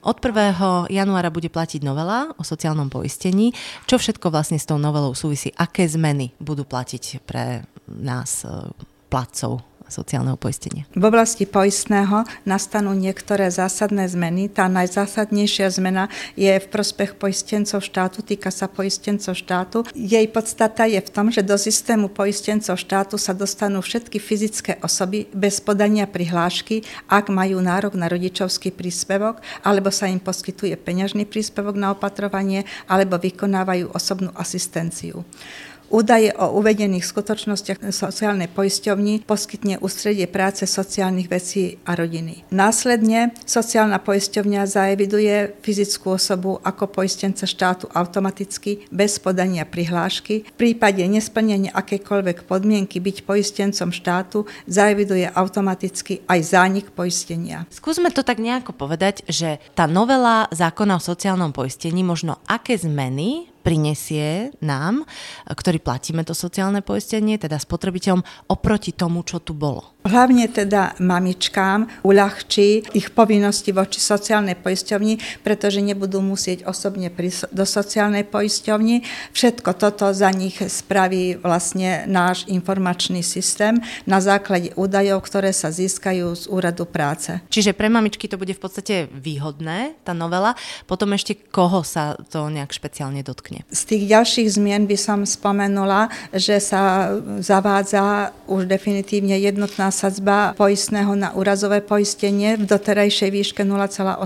Od 1. januára bude platiť novela o sociálnom poistení. Čo všetko vlastne s tou novelou súvisí? Aké zmeny budú platiť pre nás, platcov sociálneho poistenia? V oblasti poistného nastanú niektoré zásadné zmeny. Tá najzásadnejšia zmena je v prospech poistencov štátu, týka sa poistencov štátu. Jej podstata je v tom, že do systému poistencov štátu sa dostanú všetky fyzické osoby bez podania prihlášky, ak majú nárok na rodičovský príspevok, alebo sa im poskytuje peňažný príspevok na opatrovanie, alebo vykonávajú osobnú asistenciu. Údaje o uvedených skutočnostiach sociálnej poisťovni poskytne Ústredie práce, sociálnych vecí a rodiny. Následne sociálna poisťovňa zaeviduje fyzickú osobu ako poistenca štátu automaticky bez podania prihlášky. V prípade nesplnenia akékoľvek podmienky byť poistencom štátu zaeviduje automaticky aj zánik poistenia. Skúsme to tak nejako povedať, že tá novela zákona o sociálnom poistení možno aké zmeny prinesie nám, ktorí platíme to sociálne poistenie, teda spotrebiteľom, oproti tomu, čo tu bolo. Hlavne teda mamičkám uľahčí ich povinnosti voči sociálnej poisťovni, pretože nebudú musieť osobne prísť do sociálnej poisťovni. Všetko toto za nich spraví vlastne náš informačný systém na základe údajov, ktoré sa získajú z úradu práce. Čiže pre mamičky to bude v podstate výhodné, tá novela. Potom ešte koho sa to nejak špeciálne dotkne? Z tých ďalších zmien by som spomenula, že sa zavádza už definitívne jednotná sadzba poistného na úrazové poistenie v doterajšej výške 0,8%,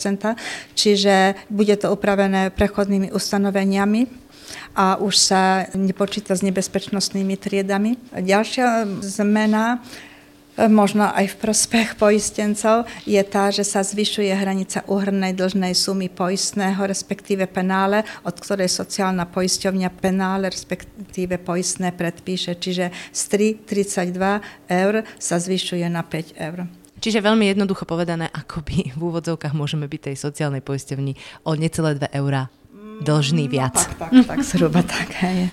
čiže bude to upravené prechodnými ustanoveniami a už sa nepočíta s nebezpečnostnými triedami. Ďalšia zmena, možno aj v prospech poistencov, je tá, že sa zvyšuje hranica úhrnnej dlžnej sumy poistného, respektíve penále, od ktorej sociálna poisťovňa penále, respektíve poistné predpíše. Čiže z 3,32 eur sa zvyšuje na 5 eur. Čiže veľmi jednoducho povedané, akoby v úvodzovkách môžeme byť tej sociálnej poisťovni o necelé 2 eurá dlžný viac. Tak, zhruba tak. Hej.